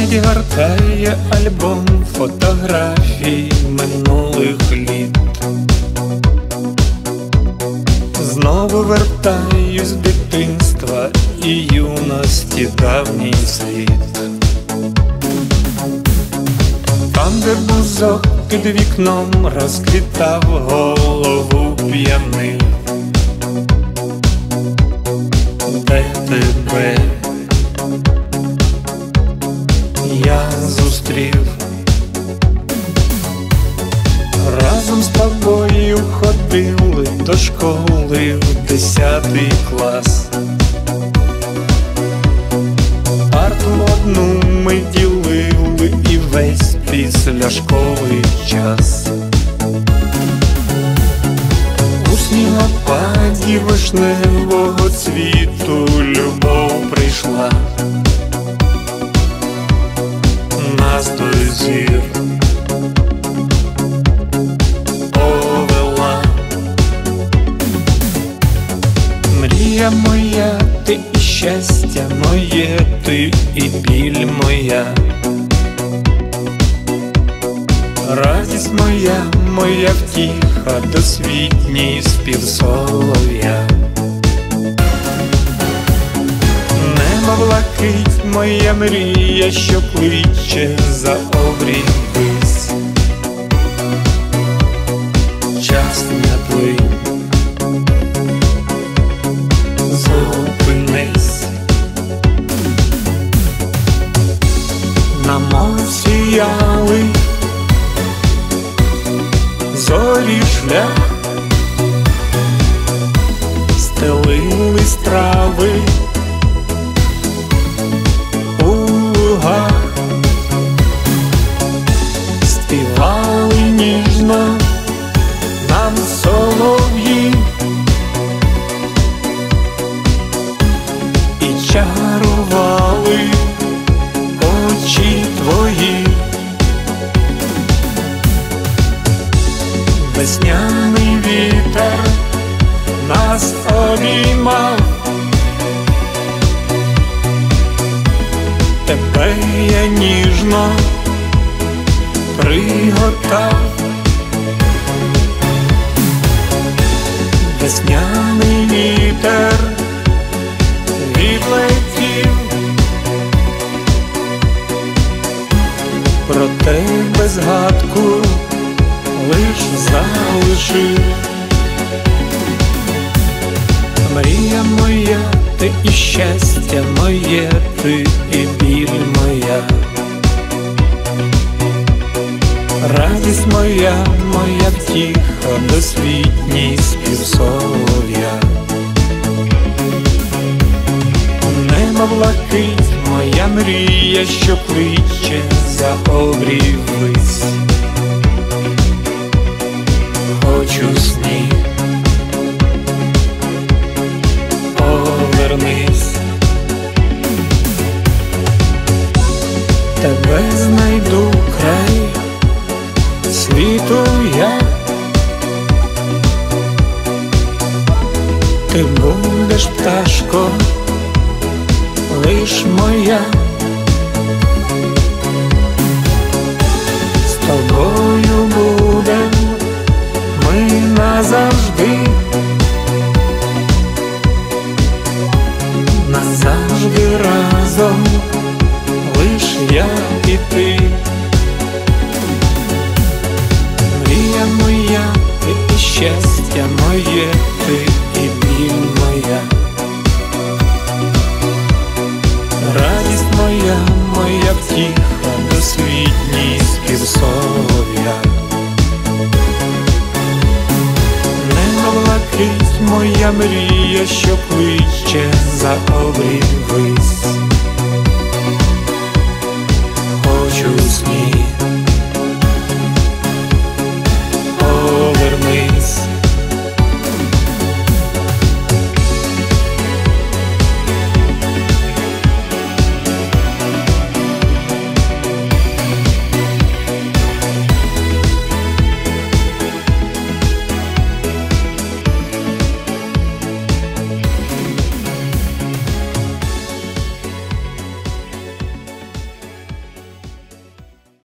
Пам'ять гортає альбом фотографій минулих літ. Знову вертаюсь в дитинства і юності давній світ. Там, де бузок під вікном розквітав, голову п'яний. Де тебе я зустрів? Разом з тобою ходили до школи в 10-й клас. Парту одну ми ділили і весь після школи час. У снігопаді вишневого цвіту любов прийшла. Нас до зір повела. Мрія моя, ти і щастя моє, ти і біль моя. Радість моя, моя втіха, досвітній спів солов'я. Небо блакить, моя мрія, що кличе за обрій вись. Час не плинь, зупинись. На мов сіяли зорі шлях, стелились трави у лугах, співали ніжно нам солов'ї і чарували очі твої. Весняний вітер нас обіймав, тебе я ніжно пригортав. Весняний вітер відлетів, про тебе згадку лиш залишив. Мрія моя, ти і щастя моє, ти і біль моя. Радість моя, моя втіха, досвітній спів солов'я. Небо блакить, моя мрія, що кличе за обрій вись. Хочу сніг, повернись. Тебе знайду край світу я. Ти будеш, пташко, лиш моя. З тобою будем ми назавжди, назавжди разом, лиш я і ти. Мрія моя, ти і щастя моє, ти і біль моя. Радість моя, моя втіха, досвітній спів солов'я. Небо блакить, моя мрія, що кличе за обрій вись.